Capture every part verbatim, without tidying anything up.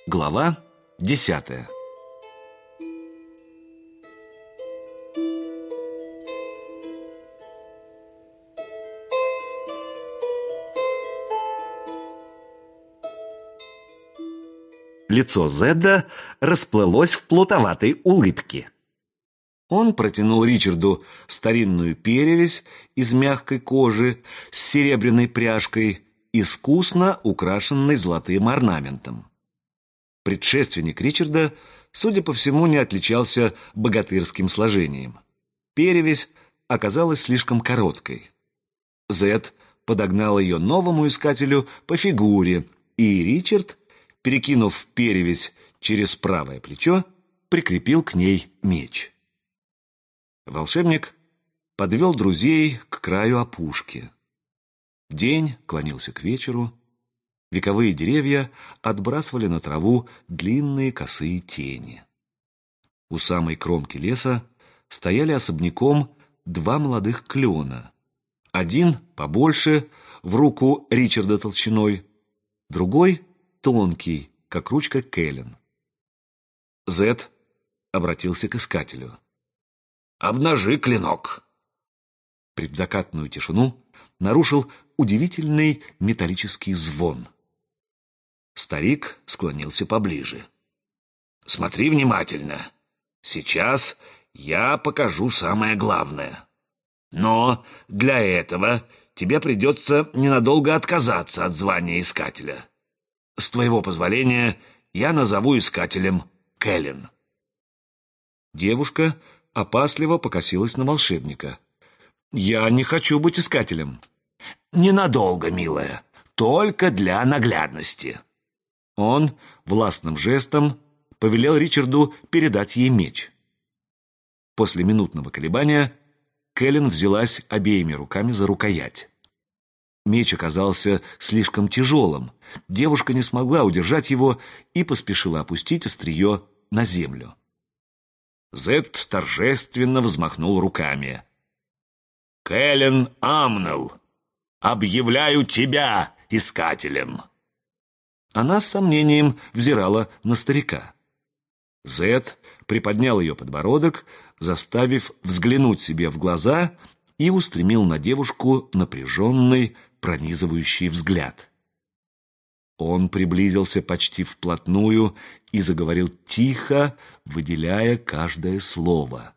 Глава десятая. Лицо Зедда расплылось в плутоватой улыбке. Он протянул Ричарду старинную перевязь из мягкой кожи с серебряной пряжкой, искусно украшенной золотым орнаментом. Предшественник Ричарда, судя по всему, не отличался богатырским сложением. Перевязь оказалась слишком короткой. Зед подогнал ее новому искателю по фигуре, и Ричард, перекинув перевязь через правое плечо, прикрепил к ней меч. Волшебник подвел друзей к краю опушки. День клонился к вечеру. Вековые деревья отбрасывали на траву длинные косые тени. У самой кромки леса стояли особняком два молодых клена. Один побольше, в руку Ричарда толщиной, другой тонкий, как ручка Кэлен. Зед обратился к искателю. «Обнажи клинок!» Предзакатную тишину нарушил удивительный металлический звон. Старик склонился поближе. «Смотри внимательно. Сейчас я покажу самое главное. Но для этого тебе придется ненадолго отказаться от звания искателя. С твоего позволения я назову искателем Кэлен». Девушка опасливо покосилась на волшебника. «Я не хочу быть искателем». «Ненадолго, милая, только для наглядности». Он властным жестом повелел Ричарду передать ей меч. После минутного колебания Кэлен взялась обеими руками за рукоять. Меч оказался слишком тяжелым. Девушка не смогла удержать его и поспешила опустить острие на землю. Зед торжественно взмахнул руками. «Кэлен Амнел, объявляю тебя искателем!» Она с сомнением взирала на старика. Зед приподнял ее подбородок, заставив взглянуть себе в глаза, и устремил на девушку напряженный, пронизывающий взгляд. Он приблизился почти вплотную и заговорил тихо, выделяя каждое слово.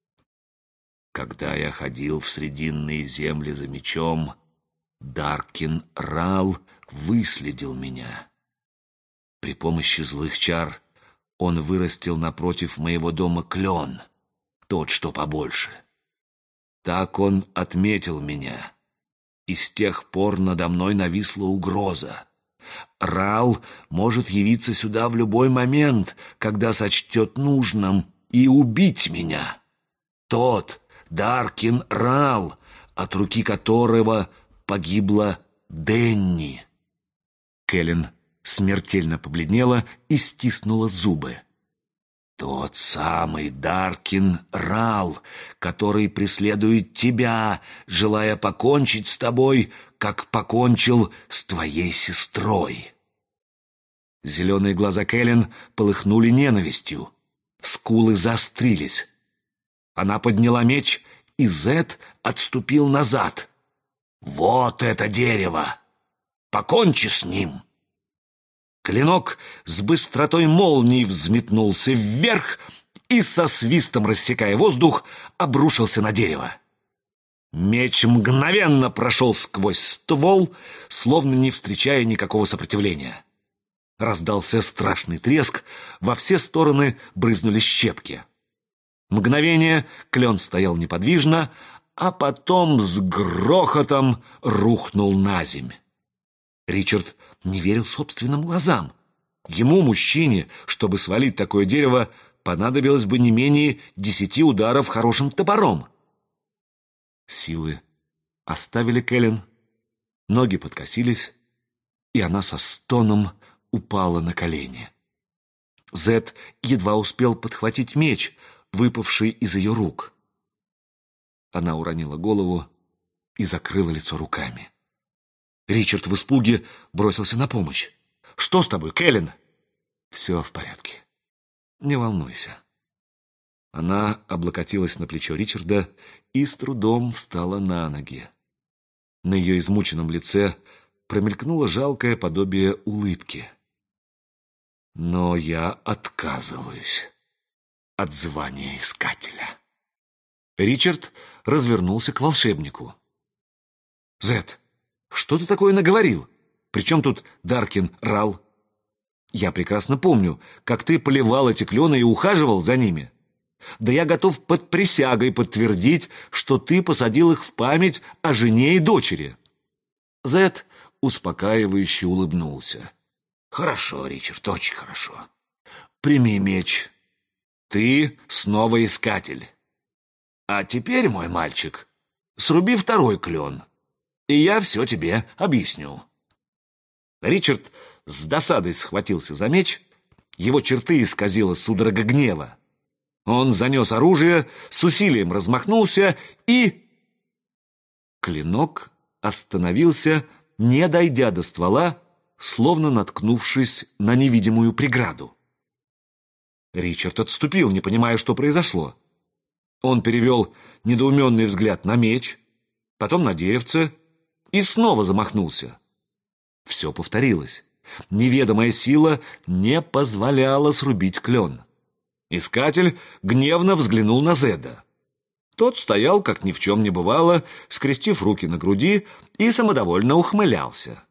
«Когда я ходил в срединные земли за мечом, Даркин Рал выследил меня. При помощи злых чар он вырастил напротив моего дома клен, тот, что побольше. Так он отметил меня, и с тех пор надо мной нависла угроза. Рал может явиться сюда в любой момент, когда сочтет нужным, и убить меня. Тот Даркин Рал, от руки которого погибла Денни». Кэлен смертельно побледнела и стиснула зубы. «Тот самый Даркин Рал, который преследует тебя, желая покончить с тобой, как покончил с твоей сестрой». Зеленые глаза Кэлен полыхнули ненавистью. Скулы заострились. Она подняла меч, и Зед отступил назад. «Вот это дерево! Покончи с ним!» Клинок с быстротой молнии взметнулся вверх и, со свистом рассекая воздух, обрушился на дерево. Меч мгновенно прошел сквозь ствол, словно не встречая никакого сопротивления. Раздался страшный треск, во все стороны брызнули щепки. Мгновение клен стоял неподвижно, а потом с грохотом рухнул на земь. Ричард не верил собственным глазам. Ему, мужчине, чтобы свалить такое дерево, понадобилось бы не менее десяти ударов хорошим топором. Силы оставили Кэлен, ноги подкосились, и она со стоном упала на колени. Зед едва успел подхватить меч, выпавший из ее рук. Она уронила голову и закрыла лицо руками. Ричард в испуге бросился на помощь. «Что с тобой, Кэлен?» Все в порядке. Не волнуйся. Она облокотилась на плечо Ричарда и с трудом встала на ноги. На ее измученном лице промелькнуло жалкое подобие улыбки. Но я отказываюсь от звания искателя. Ричард развернулся к волшебнику. «Зет, что ты такое наговорил? Причем тут Даркин Рал? Я прекрасно помню, как ты поливал эти клены и ухаживал за ними. Да я готов под присягой подтвердить, что ты посадил их в память о жене и дочери». Зет успокаивающе улыбнулся. «Хорошо, Ричард, очень хорошо. Прими меч. Ты снова искатель. А теперь, мой мальчик, сруби второй клен, и я все тебе объясню». Ричард с досадой схватился за меч, его черты исказило судорога гнева. Он занес оружие, с усилием размахнулся и... Клинок остановился, не дойдя до ствола, словно наткнувшись на невидимую преграду. Ричард отступил, не понимая, что произошло. Он перевел недоуменный взгляд на меч, потом на деревце и снова замахнулся. Все повторилось. Неведомая сила не позволяла срубить клен. Искатель гневно взглянул на Зеда. Тот стоял, как ни в чем не бывало, скрестив руки на груди и самодовольно ухмылялся.